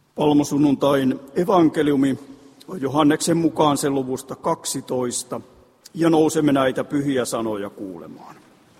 Palmusunnuntain evankeliumi on Johanneksen mukaan sen luvusta 12, ja nousemme näitä pyhiä sanoja kuulemaan.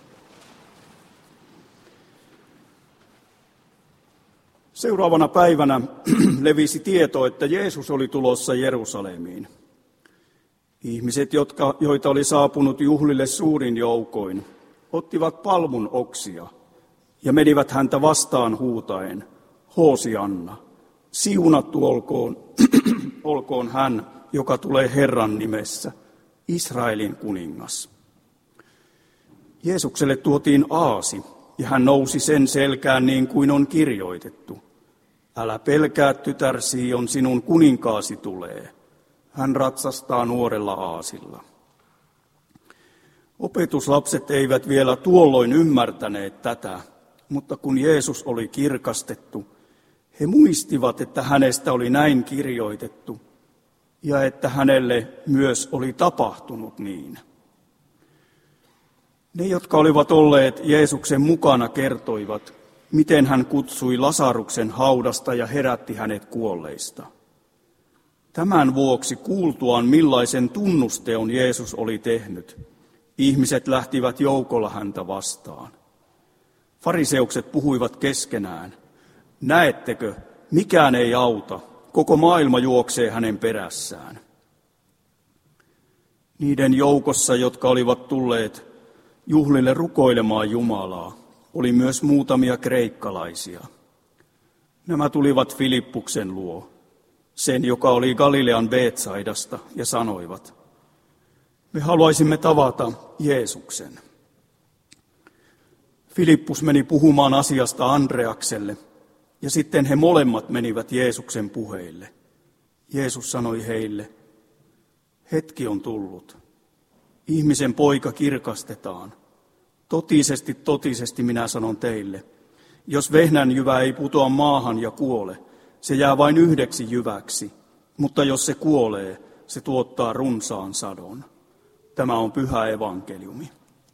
Seuraavana päivänä levisi tieto, että Jeesus oli tulossa Jerusalemiin. Ihmiset, joita oli saapunut juhlille suurin joukoin, ottivat palmun oksia ja menivät häntä vastaan huutaen, Hoosianna, siunattu olkoon hän, joka tulee Herran nimessä, Israelin kuningas. Jeesukselle tuotiin aasi, ja hän nousi sen selkään niin kuin on kirjoitettu. Älä pelkää, tytär Sion, sinun kuninkaasi tulee. Hän ratsastaa nuorella aasilla. Opetuslapset eivät vielä tuolloin ymmärtäneet tätä, mutta kun Jeesus oli kirkastettu, he muistivat, että hänestä oli näin kirjoitettu ja että hänelle myös oli tapahtunut niin. Ne, jotka olivat olleet Jeesuksen mukana, kertoivat, miten hän kutsui Lasaruksen haudasta ja herätti hänet kuolleista. Tämän vuoksi kuultuaan, millaisen tunnusteon Jeesus oli tehnyt, ihmiset lähtivät joukolla häntä vastaan. Fariseukset puhuivat keskenään, näettekö, mikään ei auta, koko maailma juoksee hänen perässään. Niiden joukossa, jotka olivat tulleet juhlille rukoilemaan Jumalaa, oli myös muutamia kreikkalaisia. Nämä tulivat Filippuksen luo, sen joka oli Galilean Betsaidasta, ja sanoivat, me haluaisimme tavata Jeesuksen. Filippus meni puhumaan asiasta Andreakselle, ja sitten he molemmat menivät Jeesuksen puheille. Jeesus sanoi heille, hetki on tullut. Ihmisen poika kirkastetaan. Totisesti, totisesti minä sanon teille, jos vehnänjyvä ei putoa maahan ja kuole, se jää vain yhdeksi jyväksi, mutta jos se kuolee, se tuottaa runsaan sadon. Tämä on pyhä evankeliumi.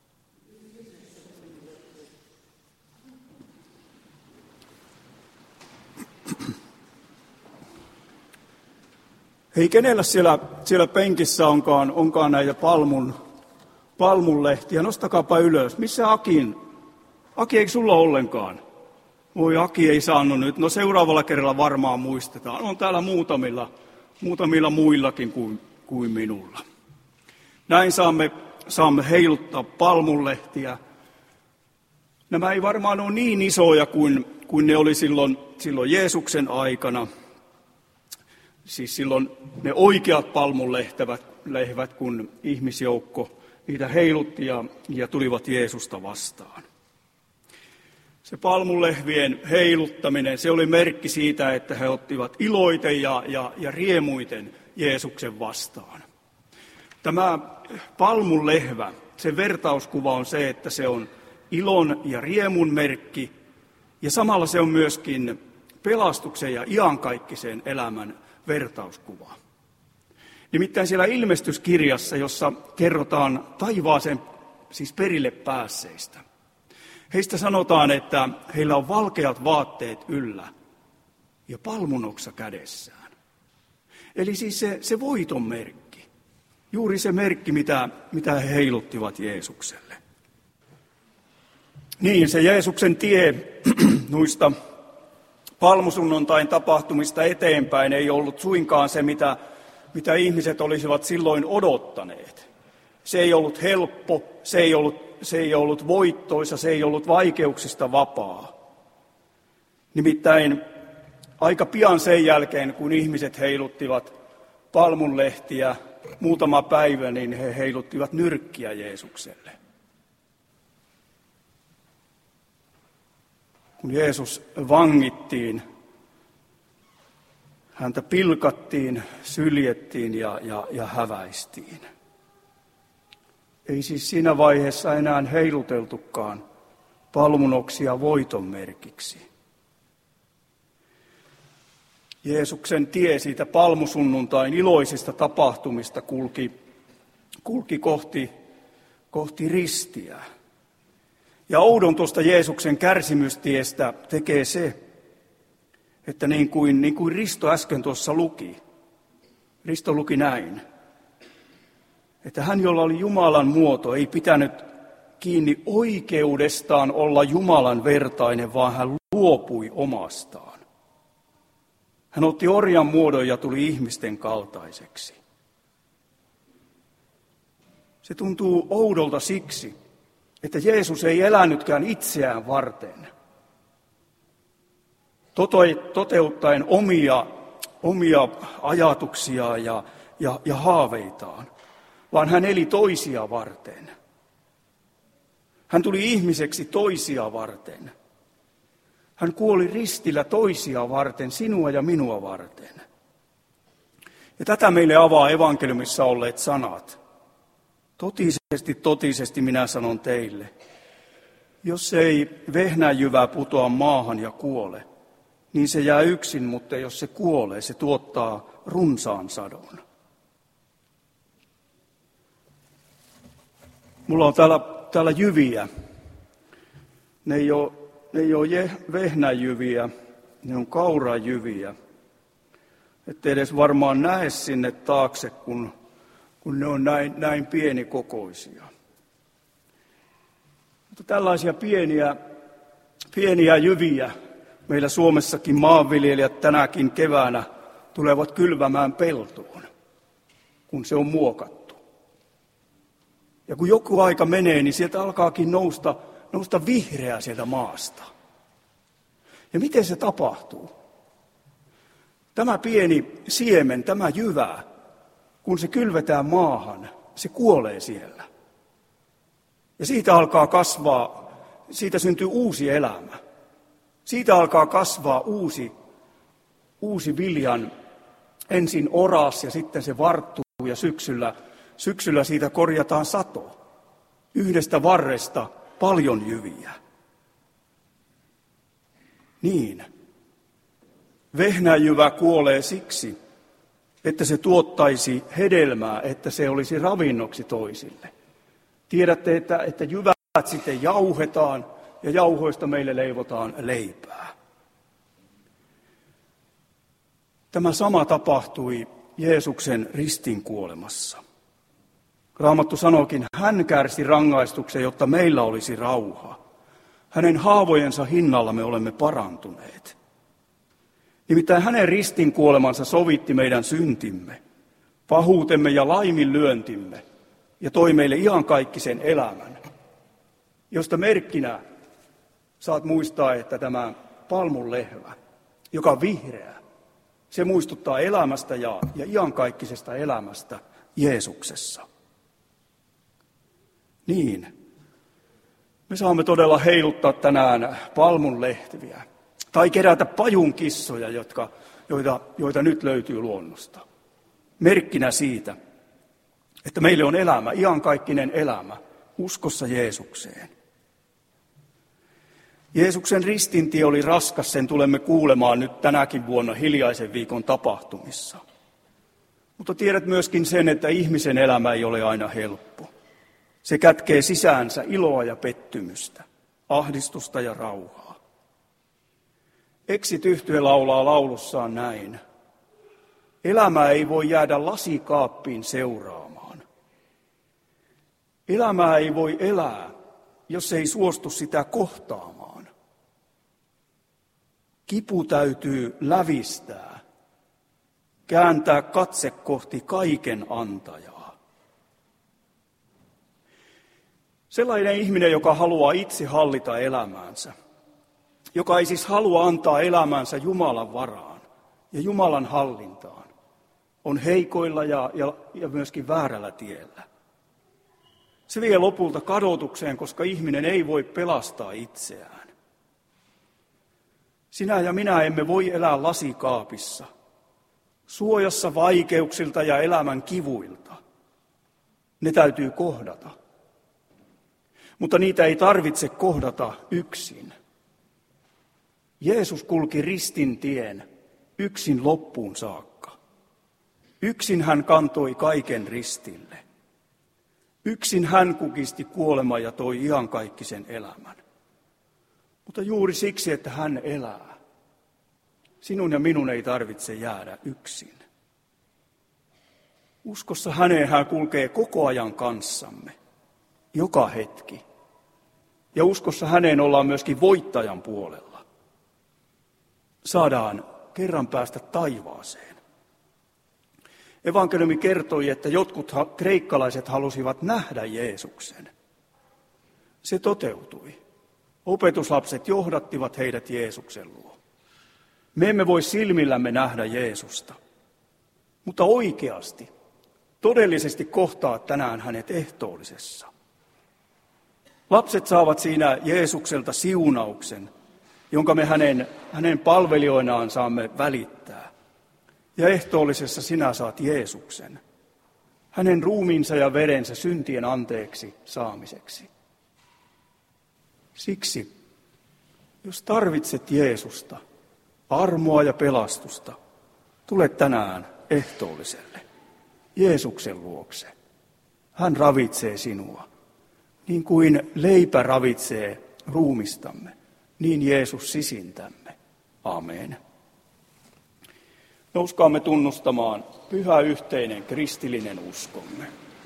Hei, kenellä siellä penkissä onkaan näitä palmunlehtiä? Nostakaapa ylös. Missä Akin? Aki, eikö sulla ollenkaan? Voi, Aki ei saanut nyt. No seuraavalla kerralla varmaan muistetaan. On täällä muutamilla muillakin kuin minulla. Näin saamme heiluttaa palmunlehtiä. Nämä ei varmaan ole niin isoja kuin ne oli silloin Jeesuksen aikana. Siis silloin ne oikeat palmunlehvät, kun ihmisjoukko niitä heilutti ja tulivat Jeesusta vastaan. Se palmunlehvien heiluttaminen, se oli merkki siitä, että he ottivat iloiten ja riemuiten Jeesuksen vastaan. Tämä palmunlehvä, sen vertauskuva on se, että se on ilon ja riemun merkki, ja samalla se on myöskin pelastuksen ja iankaikkisen elämän vertauskuva. Nimittäin siellä ilmestyskirjassa, jossa kerrotaan taivaaseen, siis perille päässeistä, heistä sanotaan, että heillä on valkeat vaatteet yllä ja palmunoksa kädessään. Eli siis se voiton merkki, juuri se merkki, mitä he heiluttivat Jeesukselle. Niin, se Jeesuksen tie noista palmusunnuntain tapahtumista eteenpäin ei ollut suinkaan se, mitä ihmiset olisivat silloin odottaneet. Se ei ollut helppo, se ei ollut voittoisa, se ei ollut vaikeuksista vapaa. Nimittäin aika pian sen jälkeen, kun ihmiset heiluttivat palmunlehtiä muutama päivä, niin he heiluttivat nyrkkiä Jeesukselle. Kun Jeesus vangittiin, häntä pilkattiin, syljettiin ja häväistiin. Ei siis siinä vaiheessa enää heiluteltukaan palmunoksia voiton merkiksi. Jeesuksen tie siitä palmusunnuntain iloisista tapahtumista kulki kohti ristiä. Ja oudon tuosta Jeesuksen kärsimystiestä tekee se, että niin kuin Risto äsken tuossa luki. Risto luki näin, että hän, jolla oli Jumalan muoto, ei pitänyt kiinni oikeudestaan olla Jumalan vertainen, vaan hän luopui omastaan. Hän otti orjan muodon ja tuli ihmisten kaltaiseksi. Se tuntuu oudolta siksi, että Jeesus ei elänytkään itseään varten, toteuttaen omia ajatuksiaan ja haaveitaan, vaan hän eli toisia varten. Hän tuli ihmiseksi toisia varten. Hän kuoli ristillä toisia varten, sinua ja minua varten. Ja tätä meille avaa evankeliumissa olleet sanat. Totisesti, totisesti minä sanon teille, jos ei vehnäjyvä putoa maahan ja kuole, niin se jää yksin, mutta jos se kuolee, se tuottaa runsaan sadon. Mulla on täällä jyviä. Ne ei ole vehnäjyviä, ne on kaurajyviä. Ette edes varmaan näe sinne taakse, kun ne on näin pienikokoisia. Mutta tällaisia pieniä jyviä meillä Suomessakin maanviljelijät tänäkin keväänä tulevat kylvämään peltoon, kun se on muokattu. Ja kun joku aika menee, niin sieltä alkaakin nousta vihreää sieltä maasta. Ja miten se tapahtuu? Tämä pieni siemen, tämä jyvä, kun se kylvetään maahan, se kuolee siellä. Ja siitä alkaa kasvaa, siitä syntyy uusi elämä. Siitä alkaa kasvaa uusi viljan, ensin oras ja sitten se varttuu ja syksyllä siitä korjataan sato. Yhdestä varresta paljon jyviä. Niin, vehnäjyvä kuolee siksi, että se tuottaisi hedelmää, että se olisi ravinnoksi toisille. Tiedätte, että jyvät sitten jauhetaan ja jauhoista meille leivotaan leipää. Tämä sama tapahtui Jeesuksen ristin kuolemassa. Raamattu sanookin, hän kärsi rangaistuksen, jotta meillä olisi rauha. Hänen haavojensa hinnalla me olemme parantuneet. Nimittäin hänen ristin kuolemansa sovitti meidän syntimme, pahuutemme ja laiminlyöntimme ja toi meille iankaikkisen elämän, josta merkkinä saat muistaa, että tämä palmunlehvä, joka on vihreä, se muistuttaa elämästä ja iankaikkisesta elämästä Jeesuksessa. Niin, me saamme todella heiluttaa tänään palmunlehtiä tai kerätä pajunkissoja, joita nyt löytyy luonnosta. Merkkinä siitä, että meille on elämä, iankaikkinen elämä, uskossa Jeesukseen. Jeesuksen ristintie oli raskas, sen tulemme kuulemaan nyt tänäkin vuonna hiljaisen viikon tapahtumissa. Mutta tiedät myöskin sen, että ihmisen elämä ei ole aina helppo. Se kätkee sisäänsä iloa ja pettymystä, ahdistusta ja rauhaa. Exit-yhtye laulaa laulussaan näin. Elämää ei voi jäädä lasikaappiin seuraamaan. Elämää ei voi elää, jos ei suostu sitä kohtaamaan. Kipu täytyy lävistää, kääntää katse kohti kaiken antajaa. Sellainen ihminen, joka haluaa itse hallita elämäänsä, joka ei siis halua antaa elämäänsä Jumalan varaan ja Jumalan hallintaan, on heikoilla ja myöskin väärällä tiellä. Se vie lopulta kadotukseen, koska ihminen ei voi pelastaa itseään. Sinä ja minä emme voi elää lasikaapissa, suojassa vaikeuksilta ja elämän kivuilta. Ne täytyy kohdata. Mutta niitä ei tarvitse kohdata yksin. Jeesus kulki ristin tien yksin loppuun saakka. Yksin hän kantoi kaiken ristille. Yksin hän kukisti kuoleman ja toi iankaikkisen elämän. Mutta juuri siksi, että hän elää. sinun ja minun ei tarvitse jäädä yksin. Uskossa häneen hän kulkee koko ajan kanssamme, joka hetki. Ja uskossa häneen ollaan myöskin voittajan puolella. Saadaan kerran päästä taivaaseen. Evankeliumi kertoi, että jotkut kreikkalaiset halusivat nähdä Jeesuksen. Se toteutui. Opetuslapset johdattivat heidät Jeesuksen luo. Me emme voi silmillämme nähdä Jeesusta, mutta oikeasti, todellisesti kohtaa tänään hänet ehtoollisessa. Lapset saavat siinä Jeesukselta siunauksen, jonka me hänen palvelijoinaan saamme välittää. Ja ehtoollisessa sinä saat Jeesuksen, hänen ruumiinsa ja verensä syntien anteeksi saamiseksi. Siksi, jos tarvitset Jeesusta, armoa ja pelastusta, tule tänään ehtoolliselle, Jeesuksen luokse. Hän ravitsee sinua. Niin kuin leipä ravitsee ruumistamme, niin Jeesus sisintämme. Amen. Nouskaamme tunnustamaan pyhä yhteinen kristillinen uskomme.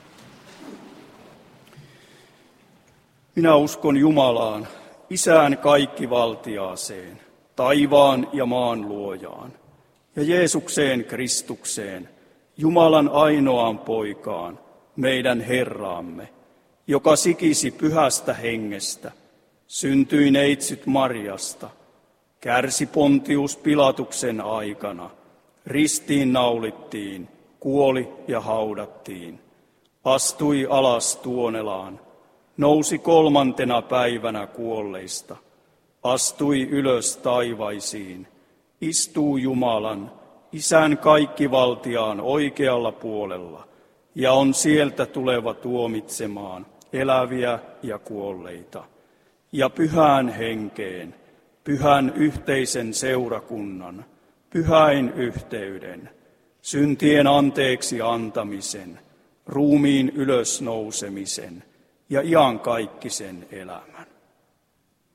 Minä uskon Jumalaan, Isään kaikkivaltiaaseen, taivaan ja maan luojaan, ja Jeesukseen Kristukseen, Jumalan ainoaan poikaan, meidän Herraamme, joka sikisi pyhästä hengestä, syntyi neitsyt Marjasta, kärsi Pontius Pilatuksen aikana, ristiin naulittiin, kuoli ja haudattiin, astui alas Tuonelaan, nousi 3. päivänä kuolleista, astui ylös taivaisiin, istuu Jumalan, Isän kaikkivaltiaan oikealla puolella, ja on sieltä tuleva tuomitsemaan eläviä ja kuolleita, ja pyhään henkeen, pyhän yhteisen seurakunnan, pyhäin yhteyden, syntien anteeksi antamisen, ruumiin ylösnousemisen ja iankaikkisen elämän.